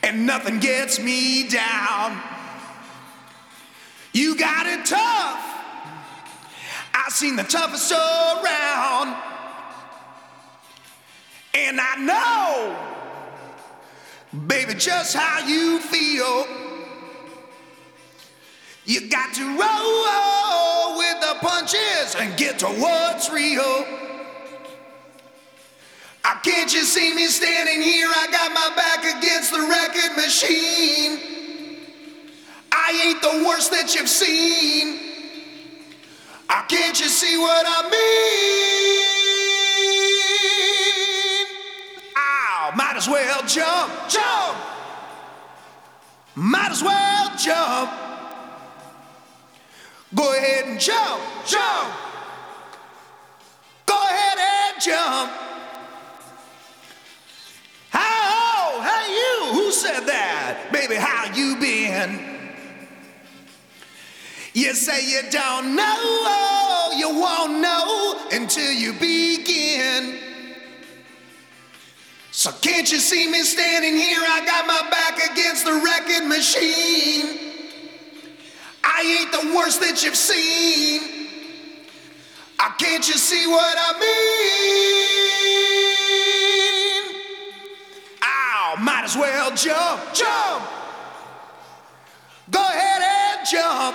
and nothing gets me down. You got it tough. I've seen the toughest around, and I know, baby, just how you feel. You got to roll with the punches and get to what's real. Can't you see me standing here? I got my back against the record machine. I ain't the worst that you've seen. Can't you see what I mean? Might as well jump, jump. Might as well jump. Go ahead and jump, jump. Go ahead and jump. Hey you, who said that? Baby, how you been? You say you don't know, you won't know until you begin. So can't you see me standing here? I got my back against the record machine. I ain't the worst that you've seen. Can't you see what I mean? Might as well jump, jump. Go ahead and jump.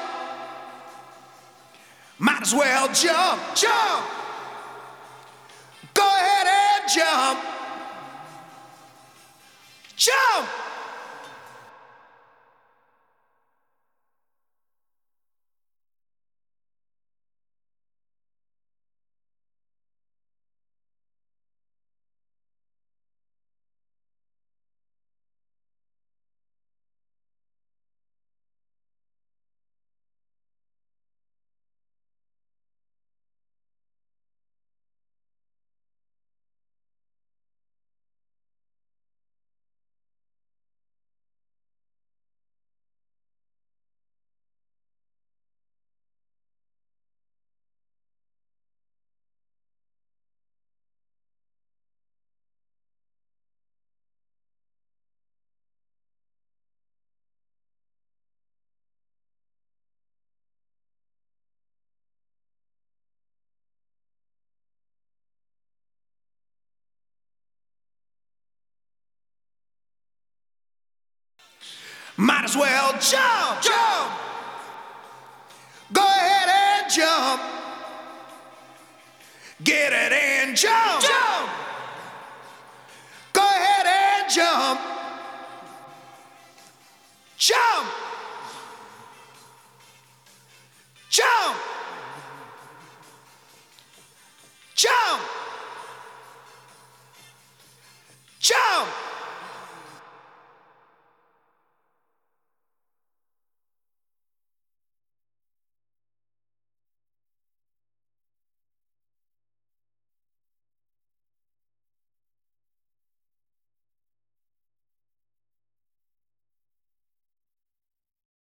Might as well jump, jump. Go ahead and jump. Jump. Might as well jump, jump. Go ahead and jump. Get it and jump, jump. Go ahead and jump.